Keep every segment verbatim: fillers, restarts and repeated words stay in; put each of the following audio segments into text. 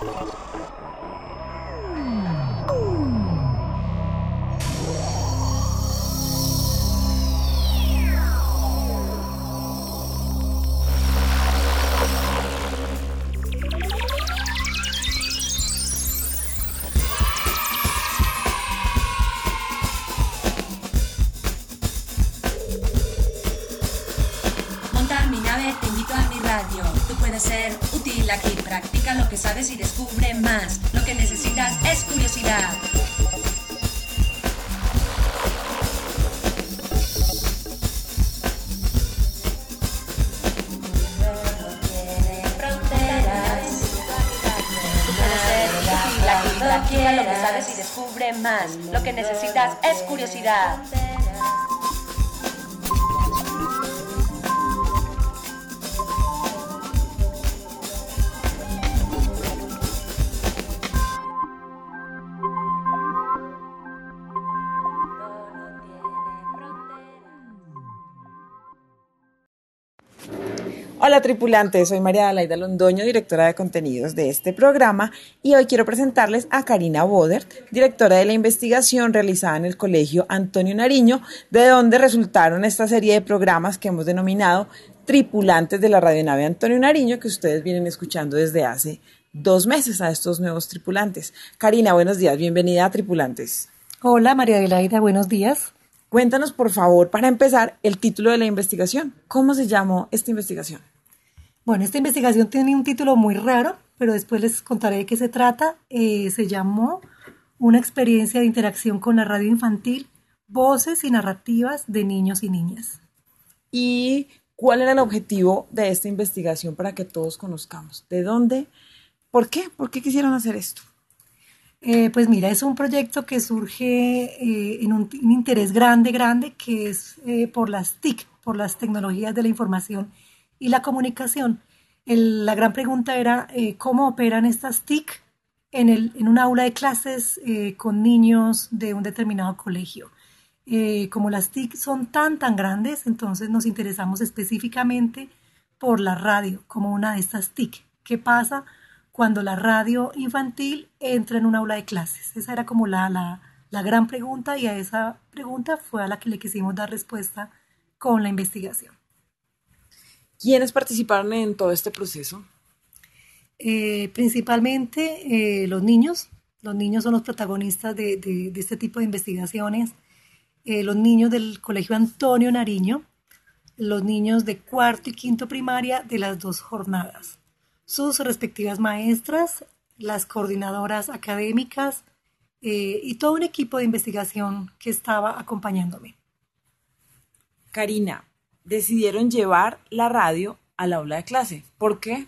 Ser útil aquí, practica lo que sabes y descubre más. Lo que necesitas es curiosidad. Practica lo que sabes y descubre más. Lo que necesitas es curiosidad. Hola tripulantes, soy María Adelaida Londoño, directora de contenidos de este programa, y hoy quiero presentarles a Karina Bodert, directora de la investigación realizada en el Colegio Antonio Nariño, de donde resultaron esta serie de programas que hemos denominado Tripulantes de la Radionave Antonio Nariño, que ustedes vienen escuchando desde hace dos meses a estos nuevos tripulantes. Karina, buenos días, bienvenida a Tripulantes. Hola María Adelaida, buenos días. Cuéntanos, por favor, para empezar, el título de la investigación. ¿Cómo se llamó esta investigación? Bueno, esta investigación tiene un título muy raro, pero después les contaré de qué se trata. Eh, se llamó Una experiencia de interacción con la radio infantil, voces y narrativas de niños y niñas. ¿Y cuál era el objetivo de esta investigación para que todos conozcamos? ¿De dónde? ¿Por qué? ¿Por qué quisieron hacer esto? Eh, pues mira, es un proyecto que surge eh, en un, un interés grande, grande, que es eh, por las T I C, por las tecnologías de la información y la comunicación. El, la gran pregunta era eh, cómo operan estas T I C en, el, en un aula de clases eh, con niños de un determinado colegio. Eh, como las T I C son tan, tan grandes, entonces nos interesamos específicamente por la radio como una de estas T I C. ¿Qué pasa cuando la radio infantil entra en un aula de clases? Esa era como la, la, la gran pregunta, y a esa pregunta fue a la que le quisimos dar respuesta con la investigación. ¿Quiénes participaron en todo este proceso? Eh, principalmente eh, los niños. Los niños son los protagonistas de, de, de este tipo de investigaciones. Eh, los niños del Colegio Antonio Nariño, los niños de cuarto y quinto primaria de las dos jornadas, sus respectivas maestras, las coordinadoras académicas eh, y todo un equipo de investigación que estaba acompañándome. Karina, decidieron llevar la radio al aula de clase. ¿Por qué?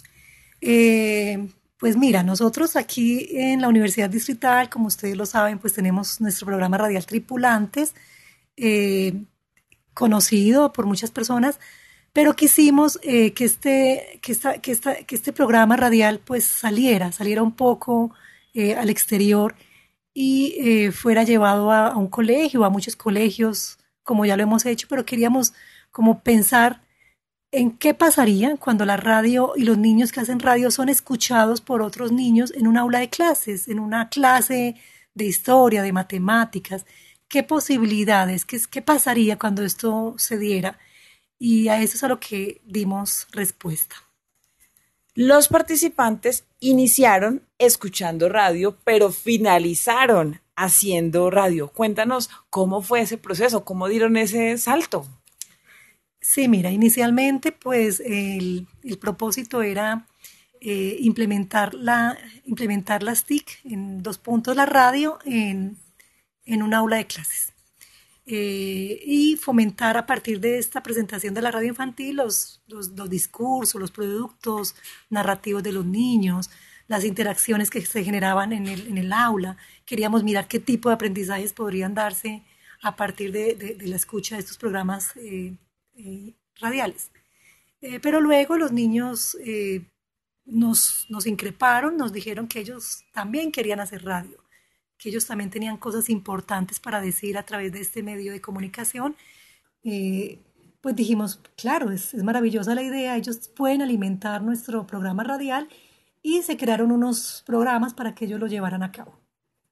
Eh, pues mira, nosotros aquí en la Universidad Distrital, como ustedes lo saben, pues tenemos nuestro programa radial Tripulantes, eh, conocido por muchas personas, pero quisimos eh, que, este, que, esta, que, esta, que este programa radial pues saliera, saliera un poco eh, al exterior y eh, fuera llevado a, a un colegio, a muchos colegios, como ya lo hemos hecho, pero queríamos como pensar en qué pasaría cuando la radio y los niños que hacen radio son escuchados por otros niños en un aula de clases, en una clase de historia, de matemáticas. ¿Qué posibilidades, qué, qué pasaría cuando esto se diera? Y a eso es a lo que dimos respuesta. Los participantes iniciaron escuchando radio, pero finalizaron haciendo radio. Cuéntanos cómo fue ese proceso, cómo dieron ese salto. Sí, mira, inicialmente pues el, el propósito era eh, implementar, la, implementar las T I C en dos puntos, la radio en, en un aula de clases. Eh, y fomentar a partir de esta presentación de la radio infantil los, los, los discursos, los productos narrativos de los niños, las interacciones que se generaban en el, en el aula. Queríamos mirar qué tipo de aprendizajes podrían darse a partir de, de, de la escucha de estos programas eh, eh, radiales. Eh, pero luego los niños eh, nos, nos increparon, nos dijeron que ellos también querían hacer radio, que ellos también tenían cosas importantes para decir a través de este medio de comunicación. Eh, pues dijimos, claro, es, es maravillosa la idea, ellos pueden alimentar nuestro programa radial y se crearon unos programas para que ellos lo llevaran a cabo.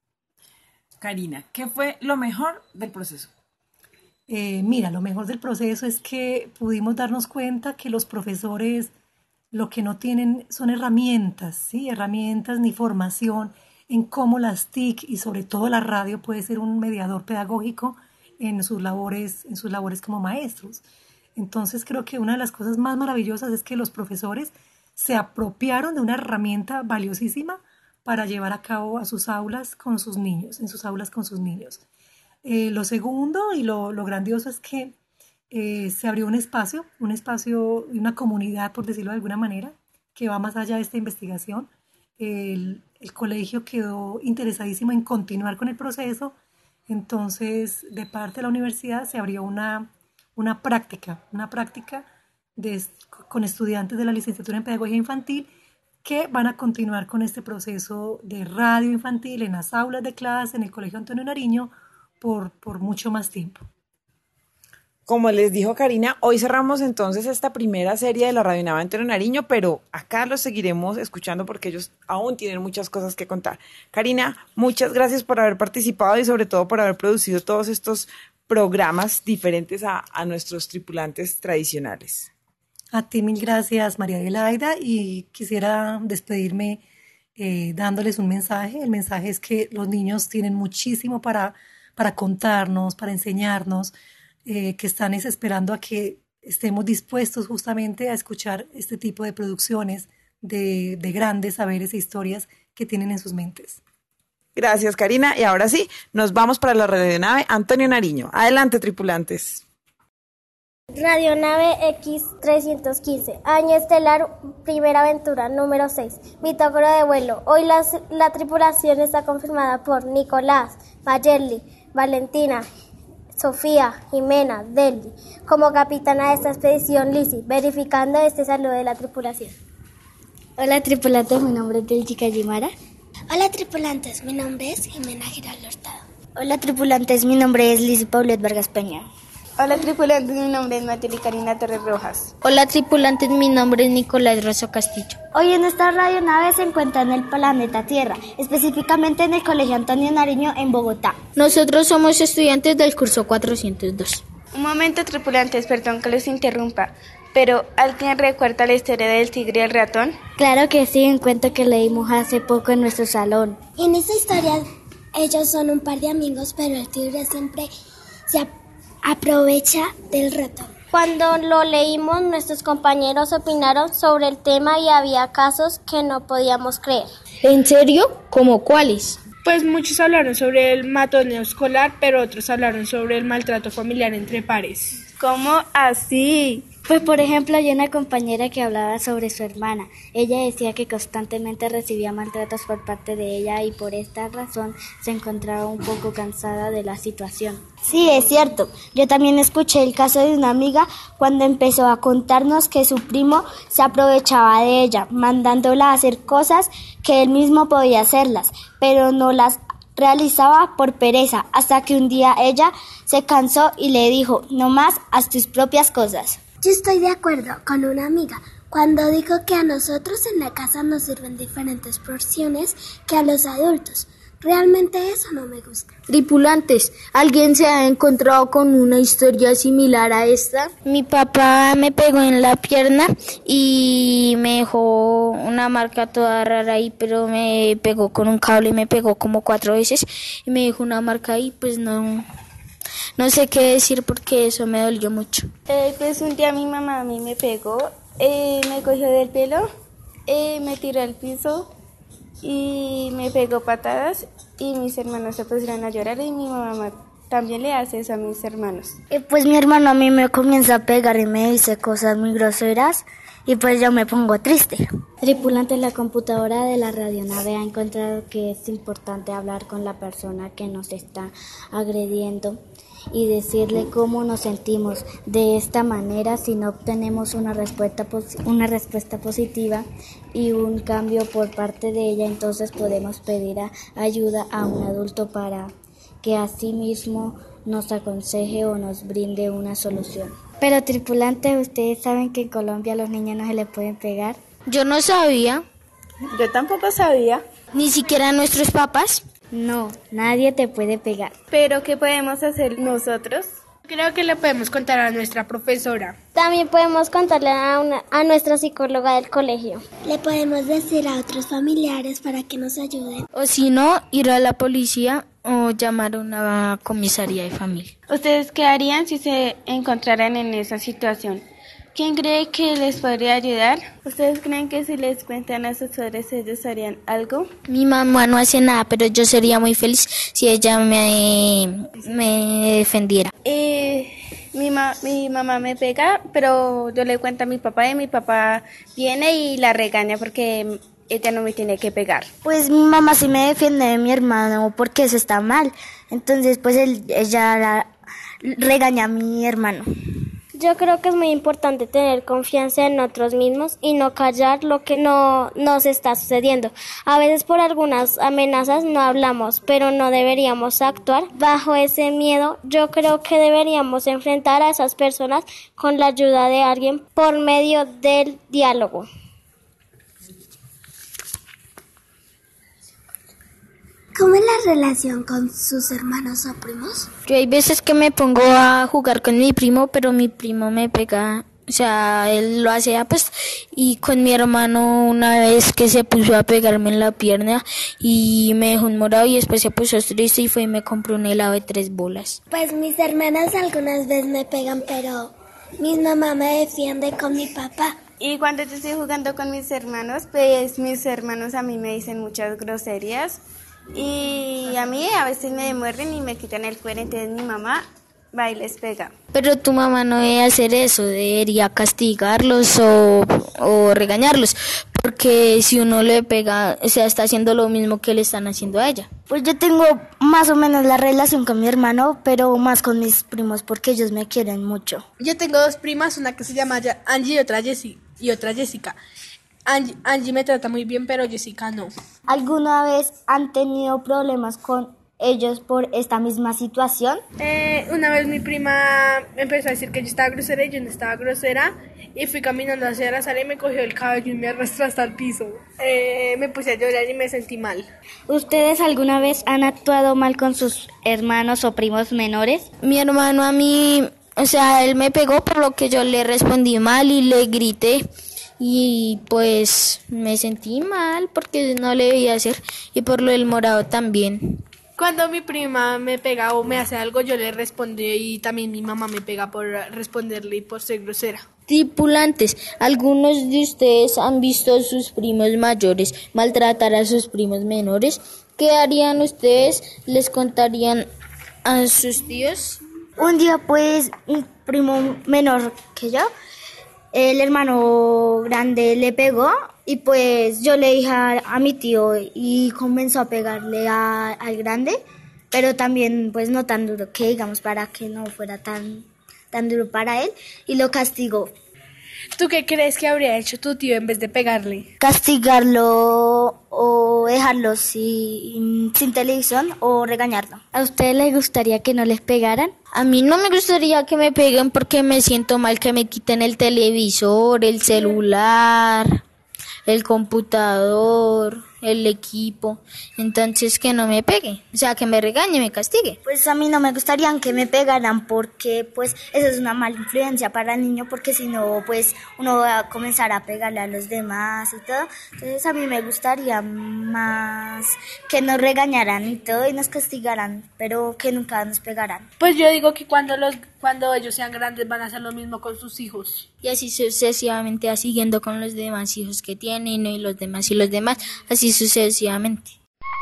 Karina, ¿qué fue lo mejor del proceso? Eh, mira, lo mejor del proceso es que pudimos darnos cuenta que los profesores lo que no tienen son herramientas, ¿sí? Herramientas ni formación en cómo las T I C y sobre todo la radio puede ser un mediador pedagógico en sus labores, en sus labores como maestros. Entonces creo que una de las cosas más maravillosas es que los profesores se apropiaron de una herramienta valiosísima para llevar a cabo a sus aulas con sus niños, en sus aulas con sus niños. Eh, lo segundo y lo, lo grandioso es que eh, se abrió un espacio, un espacio y una comunidad, por decirlo de alguna manera, que va más allá de esta investigación. El, el colegio quedó interesadísimo en continuar con el proceso, entonces de parte de la universidad se abrió una, una práctica, una práctica de, con estudiantes de la licenciatura en Pedagogía Infantil que van a continuar con este proceso de radio infantil en las aulas de clase en el Colegio Antonio Nariño por, por mucho más tiempo. Como les dijo Karina, hoy cerramos entonces esta primera serie de la Radionave Antonio Nariño, pero acá los seguiremos escuchando porque ellos aún tienen muchas cosas que contar. Karina, muchas gracias por haber participado y sobre todo por haber producido todos estos programas diferentes a, a nuestros tripulantes tradicionales. A ti mil gracias, María Adelaida, y quisiera despedirme eh, dándoles un mensaje. El mensaje es que los niños tienen muchísimo para, para contarnos, para enseñarnos, eh, que están esperando a que estemos dispuestos justamente a escuchar este tipo de producciones de, de grandes saberes e historias que tienen en sus mentes. Gracias, Karina. Y ahora sí, nos vamos para la radionave Antonio Nariño. Adelante, tripulantes. Radionave X trescientos quince, año estelar, primera aventura, número seis, bitácora de vuelo. Hoy la, la tripulación está confirmada por Nicolás, Mayerly, Valentina, Sofía, Jimena, Deli, como capitana de esta expedición, Lizzy, verificando este saludo de la tripulación. Hola tripulantes, mi nombre es Delchi Callimara. Hola tripulantes, mi nombre es Jimena Giraldo Hurtado. Hola tripulantes, mi nombre es Lizzy Paulette Vargas Peña. Hola tripulantes, mi nombre es Matilde Karina Torres Rojas. Hola tripulantes, mi nombre es Nicolás Rosso Castillo. Hoy en esta radionave se encuentra en el planeta Tierra, específicamente en el Colegio Antonio Nariño en Bogotá. Nosotros somos estudiantes del curso cuatrocientos dos. Un momento tripulantes, perdón que los interrumpa, pero ¿alguien recuerda la historia del tigre y el ratón? Claro que sí, un cuento que leímos hace poco en nuestro salón. En esta historia ellos son un par de amigos, pero el tigre siempre se aprovecha del ratón. Cuando lo leímos, nuestros compañeros opinaron sobre el tema y había casos que no podíamos creer. ¿En serio? ¿Cómo cuáles? Pues muchos hablaron sobre el matoneo escolar, pero otros hablaron sobre el maltrato familiar entre pares. ¿Cómo así? Pues por ejemplo hay una compañera que hablaba sobre su hermana. Ella decía que constantemente recibía maltratos por parte de ella y por esta razón se encontraba un poco cansada de la situación. Sí, es cierto. Yo también escuché el caso de una amiga cuando empezó a contarnos que su primo se aprovechaba de ella, mandándola a hacer cosas que él mismo podía hacerlas, pero no las realizaba por pereza, hasta que un día ella se cansó y le dijo: no más, haz tus propias cosas. Yo estoy de acuerdo con una amiga cuando digo que a nosotros en la casa nos sirven diferentes porciones que a los adultos. Realmente eso no me gusta. Tripulantes, ¿alguien se ha encontrado con una historia similar a esta? Mi papá me pegó en la pierna y me dejó una marca toda rara ahí, pero me pegó con un cable y me pegó como cuatro veces y me dejó una marca ahí, pues no... No sé qué decir porque eso me dolió mucho. Eh, pues un día mi mamá a mí me pegó, eh, me cogió del pelo, eh, me tiró al piso y me pegó patadas y mis hermanos se pusieron a llorar y mi mamá también le hace eso a mis hermanos. Eh, pues mi hermano a mí me comienza a pegar y me dice cosas muy groseras y pues yo me pongo triste. Tripulante, la computadora de la radionave ha encontrado que es importante hablar con la persona que nos está agrediendo y decirle cómo nos sentimos. De esta manera, si no obtenemos una respuesta, una respuesta positiva y un cambio por parte de ella, entonces podemos pedir a, ayuda a un adulto para que así mismo nos aconseje o nos brinde una solución. Pero tripulante, ¿ustedes saben que en Colombia a los niños no se les pueden pegar? Yo no sabía. Yo tampoco sabía. Ni siquiera nuestros papás. No, nadie te puede pegar. ¿Pero qué podemos hacer nosotros? Creo que le podemos contar a nuestra profesora. También podemos contarle a, una, a nuestra psicóloga del colegio. Le podemos decir a otros familiares para que nos ayuden. O si no, ir a la policía o llamar a una comisaría de familia. ¿Ustedes qué harían si se encontraran en esa situación? ¿Quién cree que les podría ayudar? ¿Ustedes creen que si les cuentan a sus padres ellos harían algo? Mi mamá no hace nada, pero yo sería muy feliz si ella me, me defendiera. Eh, mi, ma- mi mamá me pega, pero yo le cuento a mi papá y mi papá viene y la regaña porque ella no me tiene que pegar. Pues mi mamá sí me defiende de mi hermano porque eso está mal. Entonces pues él, ella la- regaña a mi hermano. Yo creo que es muy importante tener confianza en nosotros mismos y no callar lo que no nos está sucediendo. A veces por algunas amenazas no hablamos, pero no deberíamos actuar bajo ese miedo. Yo creo que deberíamos enfrentar a esas personas con la ayuda de alguien por medio del diálogo. ¿Cómo es la relación con sus hermanos o primos? Yo hay veces que me pongo a jugar con mi primo, pero mi primo me pega, o sea, él lo hace pues, y con mi hermano una vez que se puso a pegarme en la pierna y me dejó un morado y después se puso triste y fue y me compró un helado de tres bolas. Pues mis hermanas algunas veces me pegan, pero mi mamá me defiende con mi papá. Y cuando yo estoy jugando con mis hermanos, pues mis hermanos a mí me dicen muchas groserías. Y a mí a veces me muerden y me quitan el cuero, entonces mi mamá va y les pega. Pero tu mamá no debe hacer eso, debería castigarlos o, o regañarlos, porque si uno le pega, o sea, está haciendo lo mismo que le están haciendo a ella. Pues yo tengo más o menos la relación con mi hermano, pero más con mis primos porque ellos me quieren mucho. Yo tengo dos primas, una que se llama Angie y otra, Jessie, y otra Jessica. Angie, Angie me trata muy bien, pero Jessica no. ¿Alguna vez han tenido problemas con ellos por esta misma situación? Eh, una vez mi prima empezó a decir que yo estaba grosera y yo no estaba grosera, y fui caminando hacia la sala y me cogió el cabello y me arrastró hasta el piso. Eh, me puse a llorar y me sentí mal. ¿Ustedes alguna vez han actuado mal con sus hermanos o primos menores? Mi hermano a mí, o sea, él me pegó por lo que yo le respondí mal y le grité. Y pues me sentí mal porque no le debía hacer, y por lo del morado también. Cuando mi prima me pega o me hace algo, yo le respondo, y también mi mamá me pega por responderle y por ser grosera. Tripulantes, ¿algunos de ustedes han visto a sus primos mayores maltratar a sus primos menores? ¿Qué harían ustedes? ¿Les contarían a sus tíos? Un día pues un primo menor que yo, el hermano grande le pegó y pues yo le dije a, a mi tío y comenzó a pegarle a, al grande, pero también pues no tan duro que digamos para que no fuera tan, tan duro para él, y lo castigó. ¿Tú qué crees que habría hecho tu tío en vez de pegarle? Castigarlo o dejarlo sin, sin televisión o regañarlo. ¿A ustedes les gustaría que no les pegaran? A mí no me gustaría que me peguen porque me siento mal que me quiten el televisor, el celular, el computador, el equipo. Entonces que no me pegue, o sea, que me regañe, me castigue. Pues a mí no me gustaría que me pegaran porque pues eso es una mala influencia para el niño, porque si no pues uno va a comenzar a pegarle a los demás y todo. Entonces a mí me gustaría más que nos regañaran y todo y nos castigaran, pero que nunca nos pegaran. Pues yo digo que cuando los cuando ellos sean grandes van a hacer lo mismo con sus hijos. Y así sucesivamente, siguiendo con los demás hijos que tienen, y los demás y los demás, así sucesivamente.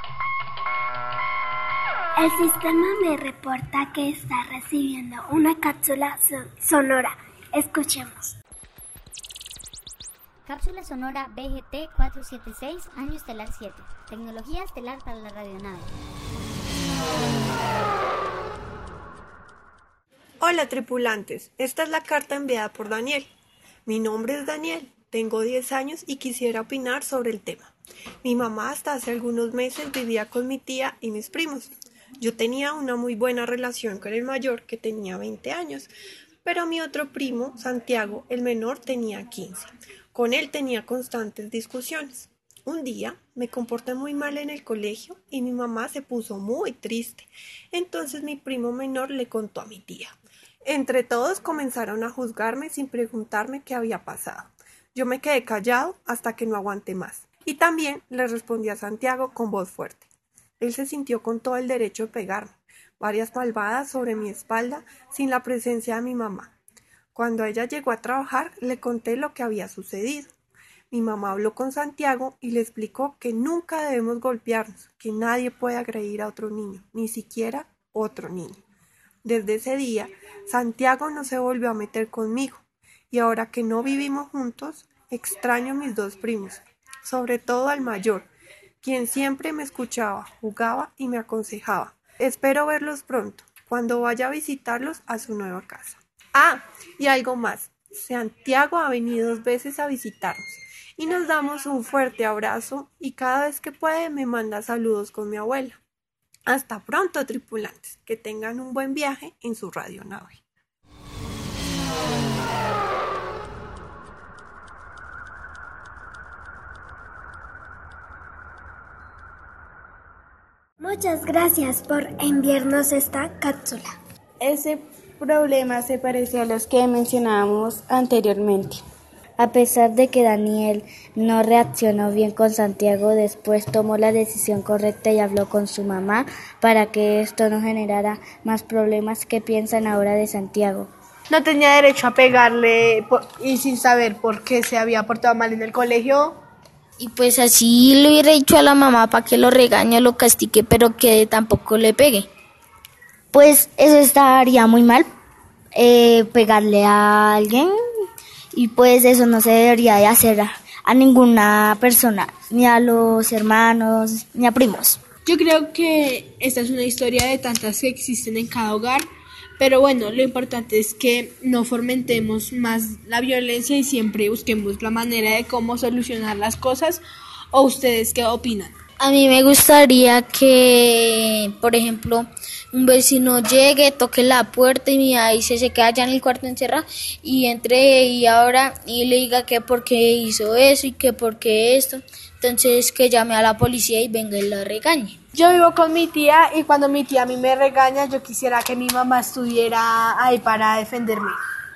El sistema me reporta que está recibiendo una cápsula so- sonora. Escuchemos. Cápsula sonora B G T cuatrocientos setenta y seis, año estelar siete. Tecnología estelar para la radionave. Hola tripulantes, esta es la carta enviada por Daniel. Mi nombre es Daniel, tengo diez años y quisiera opinar sobre el tema. Mi mamá hasta hace algunos meses vivía con mi tía y mis primos. Yo tenía una muy buena relación con el mayor, que tenía veinte años, pero mi otro primo, Santiago, el menor, tenía quince. Con él tenía constantes discusiones. Un día me comporté muy mal en el colegio y mi mamá se puso muy triste. Entonces mi primo menor le contó a mi tía. Entre todos comenzaron a juzgarme sin preguntarme qué había pasado. Yo me quedé callado hasta que no aguanté más. Y también le respondí a Santiago con voz fuerte. Él se sintió con todo el derecho de pegarme, varias palmadas sobre mi espalda sin la presencia de mi mamá. Cuando ella llegó a trabajar, le conté lo que había sucedido. Mi mamá habló con Santiago y le explicó que nunca debemos golpearnos, que nadie puede agredir a otro niño, ni siquiera otro niño. Desde ese día, Santiago no se volvió a meter conmigo, y ahora que no vivimos juntos, extraño a mis dos primos, sobre todo al mayor, quien siempre me escuchaba, jugaba y me aconsejaba. Espero verlos pronto, cuando vaya a visitarlos a su nueva casa. Ah, y algo más. Santiago ha venido dos veces a visitarnos y nos damos un fuerte abrazo y cada vez que puede me manda saludos con mi abuela. Hasta pronto, tripulantes. Que tengan un buen viaje en su radionave. Muchas gracias por enviarnos esta cápsula. Ese problema se parece a los que mencionábamos anteriormente. A pesar de que Daniel no reaccionó bien con Santiago, después tomó la decisión correcta y habló con su mamá para que esto no generara más problemas. ¿Qué piensan ahora de Santiago? No tenía derecho a pegarle por, y sin saber por qué se había portado mal en el colegio. Y pues así le hubiera dicho a la mamá para que lo regañe, lo castigue, pero que tampoco le pegue. Pues eso estaría muy mal, eh, pegarle a alguien. Y pues eso no se debería de hacer a, a ninguna persona, ni a los hermanos, ni a primos. Yo creo que esta es una historia de tantas que existen en cada hogar, pero bueno, lo importante es que no fomentemos más la violencia y siempre busquemos la manera de cómo solucionar las cosas. ¿O ustedes qué opinan? A mí me gustaría que, por ejemplo, un vecino llegue, toque la puerta y mira, y se, se queda allá en el cuarto encerrado y entre y ahora y le diga que por qué hizo eso y que por qué esto. Entonces que llame a la policía y venga y la regañe. Yo vivo con mi tía y cuando mi tía a mí me regaña, yo quisiera que mi mamá estuviera ahí para defenderme.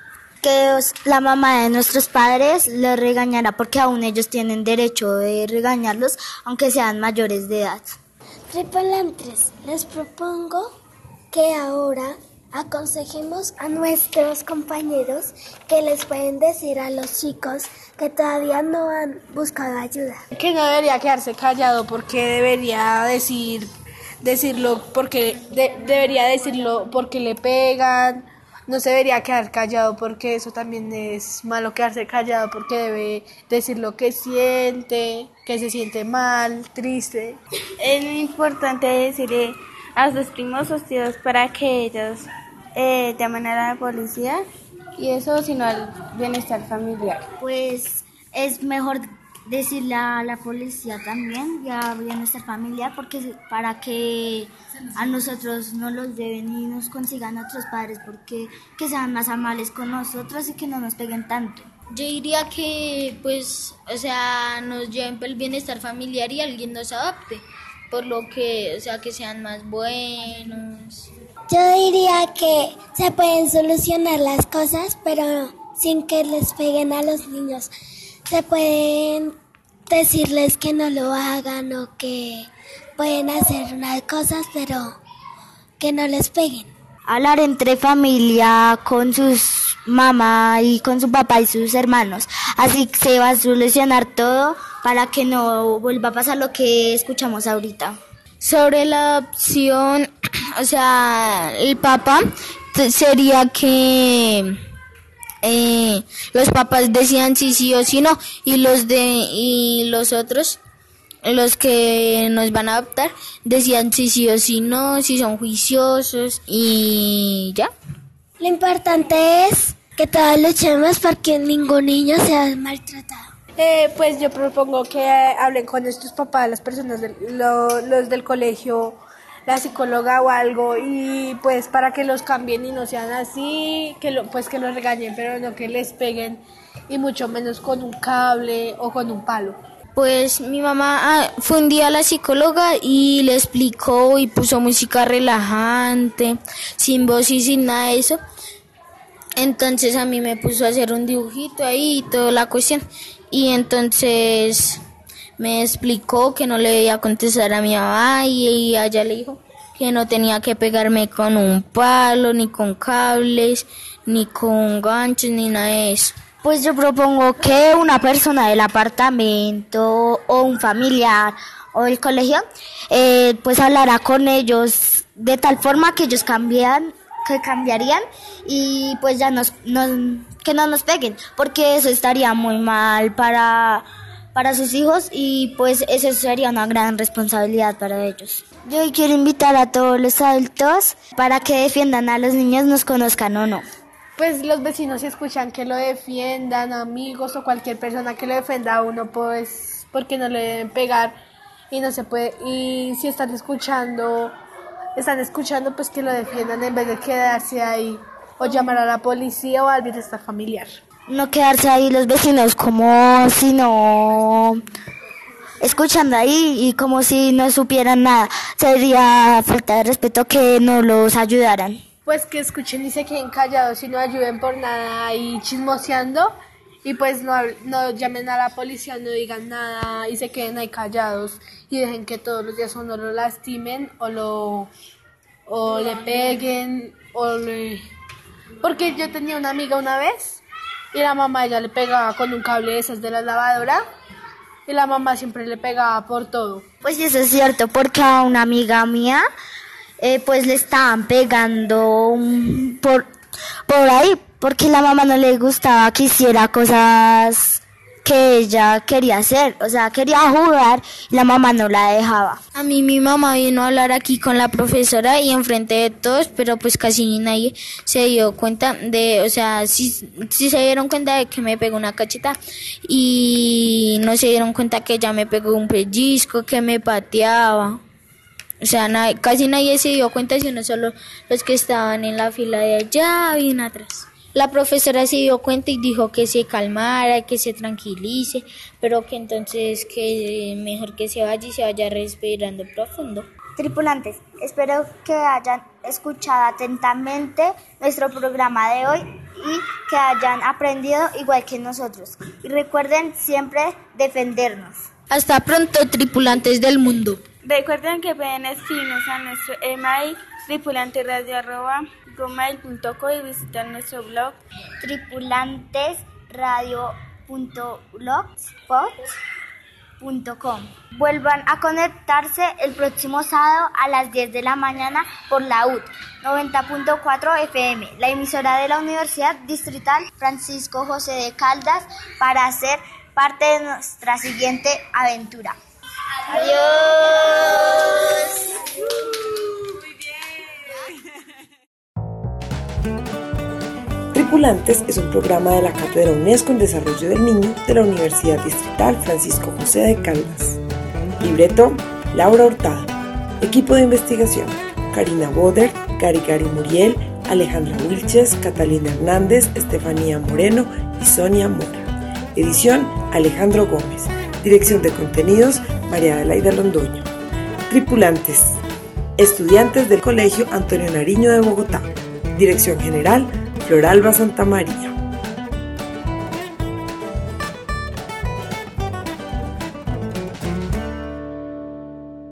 Que la mamá de nuestros padres les regañara porque aún ellos tienen derecho de regañarlos aunque sean mayores de edad. Tripulantes, les propongo que ahora aconsejemos a nuestros compañeros que les pueden decir a los chicos que todavía no han buscado ayuda. Que no debería quedarse callado porque debería decir decirlo porque de, debería decirlo porque le pegan. No se debería quedar callado porque eso también es malo, quedarse callado porque debe decir lo que siente, que se siente mal, triste. Es importante decirle a sus primos o tíos para que ellos eh, llamen a la policía y eso sino al bienestar familiar. Pues es mejor decirle a la policía también y a bienestar familiar porque para que a nosotros no los deben y nos consigan a otros padres porque que sean más amables con nosotros y que no nos peguen tanto. Yo diría que pues, o sea, nos lleven por el bienestar familiar y alguien nos adopte, por lo que, o sea, que sean más buenos. Yo diría que se pueden solucionar las cosas, pero sin que les peguen a los niños. Se pueden decirles que no lo hagan o que pueden hacer unas cosas, pero que no les peguen. Hablar entre familia con sus mamá y con su papá y sus hermanos. Así se va a solucionar todo para que no vuelva a pasar lo que escuchamos ahorita. Sobre la adopción, o sea, el papá sería que eh, los papás decían si sí o si no y los de y los otros, los que nos van a adoptar, decían si sí o si no, si son juiciosos y ya. Lo importante es que todos luchemos porque ningún niño sea maltratado. Eh, pues yo propongo que eh, hablen con estos papás, las personas, del, lo, los del colegio, la psicóloga o algo, y pues para que los cambien y no sean así, que lo, pues que los regañen, pero no que les peguen, y mucho menos con un cable o con un palo. Pues mi mamá ah, fue un día a la psicóloga y le explicó y puso música relajante, sin voz y sin nada de eso. Entonces a mí me puso a hacer un dibujito ahí y toda la cuestión. Y entonces me explicó que no le debía contestar a mi mamá y, y ella le dijo que no tenía que pegarme con un palo, ni con cables, ni con ganchos, ni nada de eso. Pues yo propongo que una persona del apartamento o un familiar o del colegio eh, pues hablará con ellos de tal forma que ellos cambian, que cambiarían y pues ya nos, nos que no nos peguen, porque eso estaría muy mal para, para sus hijos y pues eso sería una gran responsabilidad para ellos. Yo hoy quiero invitar a todos los adultos para que defiendan a los niños, nos conozcan o no. Pues los vecinos si escuchan que lo defiendan, amigos o cualquier persona que lo defienda a uno, pues porque no le deben pegar y no se puede, y si están escuchando, están escuchando pues que lo defiendan en vez de quedarse ahí o llamar a la policía o al bienestar familiar. No quedarse ahí los vecinos como si no escuchando ahí y como si no supieran nada, sería falta de respeto que no los ayudaran. Pues que escuchen y se queden callados y no ayuden por nada ahí chismoseando y pues no, no llamen a la policía, no digan nada y se queden ahí callados y dejen que todos los días uno lo lastimen o lo o le peguen o le... Porque yo tenía una amiga una vez y la mamá ella le pegaba con un cable de esas de la lavadora y la mamá siempre le pegaba por todo. Pues eso es cierto, porque a una amiga mía Eh, pues le estaban pegando um, por, por ahí, porque la mamá no le gustaba que hiciera cosas que ella quería hacer, o sea, quería jugar y la mamá no la dejaba. A mí mi mamá vino a hablar aquí con la profesora y enfrente de todos, pero pues casi nadie se dio cuenta de, o sea, sí, sí se dieron cuenta de que me pegó una cacheta y no se dieron cuenta que ella me pegó un pellizco, que me pateaba. O sea, nadie, casi nadie se dio cuenta, sino solo los que estaban en la fila de allá, bien atrás. La profesora se dio cuenta y dijo que se calmara, que se tranquilice, pero que entonces que mejor que se vaya y se vaya respirando profundo. Tripulantes, espero que hayan escuchado atentamente nuestro programa de hoy y que hayan aprendido igual que nosotros. Y recuerden siempre defendernos. Hasta pronto, tripulantes del mundo. Recuerden que pueden escribirnos a nuestro email tripulantesradio arroba gmail punto com y visitar nuestro blog tripulantesradio punto blogspot punto com. Vuelvan a conectarse el próximo sábado a las diez de la mañana por la U D noventa punto cuatro F M, la emisora de la Universidad Distrital Francisco José de Caldas, para hacer parte de nuestra siguiente aventura. ¡Adiós! Tripulantes es un programa de la Cátedra UNESCO en Desarrollo del Niño de la Universidad Distrital Francisco José de Caldas. Libreto, Laura Hurtado. Equipo de investigación, Karina Boder, Gary Gary Muriel, Alejandra Wilches, Catalina Hernández, Estefanía Moreno y Sonia Mora. Edición, Alejandro Gómez. Dirección de contenidos, María Adelaida Londoño. Tripulantes, estudiantes del Colegio Antonio Nariño de Bogotá. Dirección general, Floralba Santamaría.